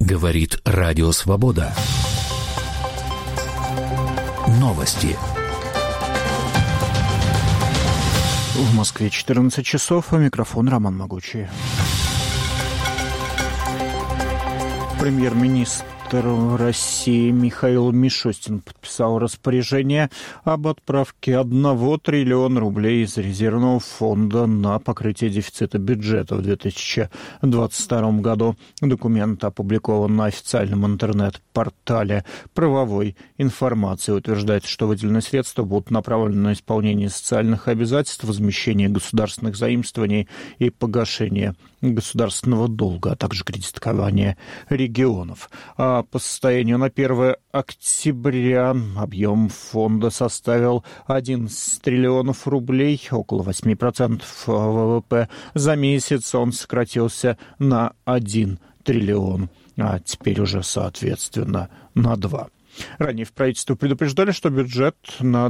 Говорит Радио Свобода. Новости. В Москве 14 часов, а микрофон Роман Могучий. Премьер-министр России Михаил Мишустин подписал распоряжение об отправке 1 триллиона рублей из резервного фонда на покрытие дефицита бюджета в 2022 году. Документ опубликован на официальном интернет-портале правовой информации. Утверждается, что выделенные средства будут направлены на исполнение социальных обязательств, возмещение государственных заимствований и погашение государственного долга, а также кредитование регионов. По состоянию на 1 октября объем фонда составил 11 триллионов рублей, около 8% ВВП. За месяц он сократился на 1 триллион, а теперь уже, соответственно, на 2. Ранее в правительстве предупреждали, что бюджет на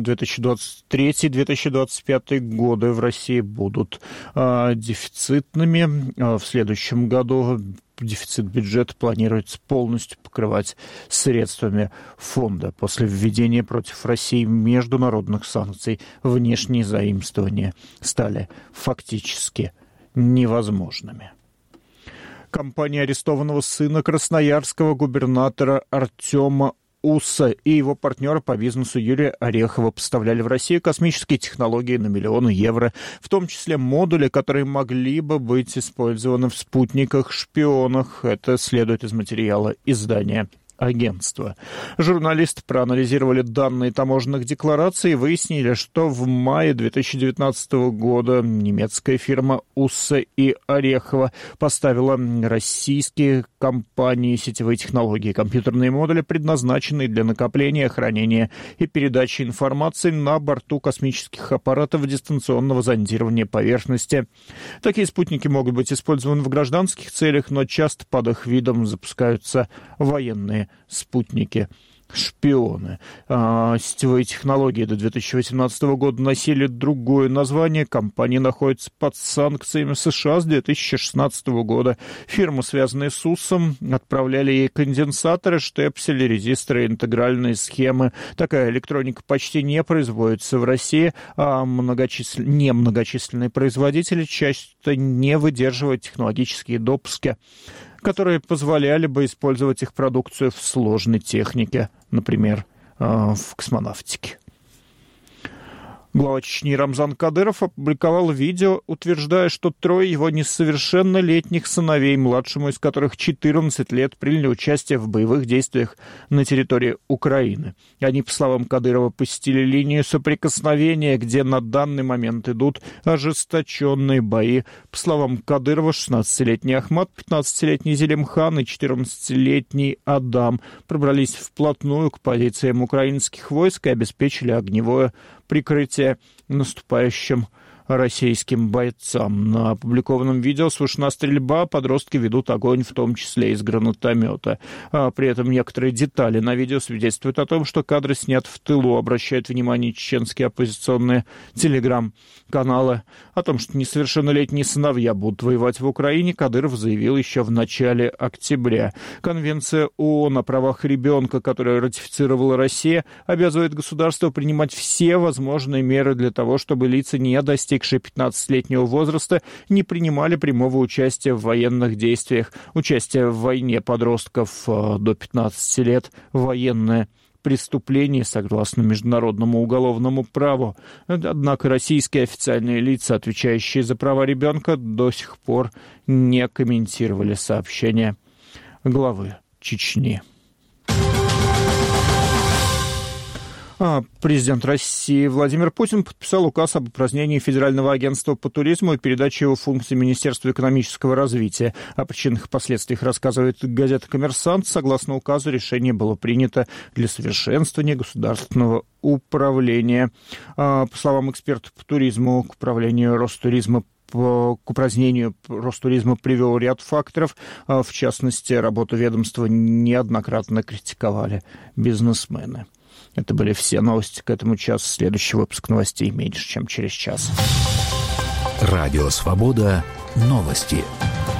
2023-2025 годы в России будут дефицитными. В следующем году дефицит бюджета планируется полностью покрывать средствами фонда. После введения против России международных санкций внешние заимствования стали фактически невозможными. Компания арестованного сына красноярского губернатора Артема Усса и его партнера по бизнесу Юрия Орехова поставляли в Россию космические технологии на миллионы евро, в том числе модули, которые могли бы быть использованы в спутниках-шпионах. Это следует из материала издания агентства. Журналисты проанализировали данные таможенных деклараций и выяснили, что в мае 2019 года немецкая фирма Усса и Орехова поставила российские компании сетевые технологии, компьютерные модули, предназначенные для накопления, хранения и передачи информации на борту космических аппаратов дистанционного зондирования поверхности. Такие спутники могут быть использованы в гражданских целях, но часто под их видом запускаются военные спутники. Шпионы. Сетевые технологии до 2018 года носили другое название. Компания находится под санкциями США с 2016 года. Фирмы, связанные с Уссом, отправляли ей конденсаторы, штепсели, резисторы, интегральные схемы. Такая электроника почти не производится в России, а немногочисленные производители часто не выдерживают технологические допуски, которые позволяли бы использовать их продукцию в сложной технике, например, в космонавтике. Глава Чечни Рамзан Кадыров опубликовал видео, утверждая, что 3 его несовершеннолетних сыновей, младшему из которых 14 лет, приняли участие в боевых действиях на территории Украины. Они, по словам Кадырова, посетили линию соприкосновения, где на данный момент идут ожесточенные бои. По словам Кадырова, 16-летний Ахмат, 15-летний Зелимхан и 14-летний Адам пробрались вплотную к позициям украинских войск и обеспечили огневое прикрытие наступающим российским бойцам. На опубликованном видео слышна стрельба, подростки ведут огонь, в том числе из гранатомета. При этом некоторые детали на видео свидетельствуют о том, что кадры сняты в тылу, обращают внимание чеченские оппозиционные телеграм-каналы. О том, что несовершеннолетние сыновья будут воевать в Украине, Кадыров заявил еще в начале октября. Конвенция ООН о правах ребенка, которую ратифицировала Россия, обязывает государство принимать все возможные меры для того, чтобы лица, не достигшие 15-летнего возраста, не принимали прямого участия в военных действиях. Участие в войне подростков до 15 лет – военное преступление согласно международному уголовному праву. Однако российские официальные лица, отвечающие за права ребенка, до сих пор не комментировали сообщения главы Чечни. Президент России Владимир Путин подписал указ об упразднении Федерального агентства по туризму и передаче его функций Министерству экономического развития. О причинах и последствиях рассказывает газета «Коммерсант». Согласно указу, решение было принято для совершенствования государственного управления. По словам экспертов по туризму, к управлению Ростуризма к упразднению Ростуризма привел ряд факторов. В частности, работу ведомства неоднократно критиковали бизнесмены. Это были все новости к этому часу. Следующий выпуск новостей меньше, чем через час. Радио «Свобода». Новости.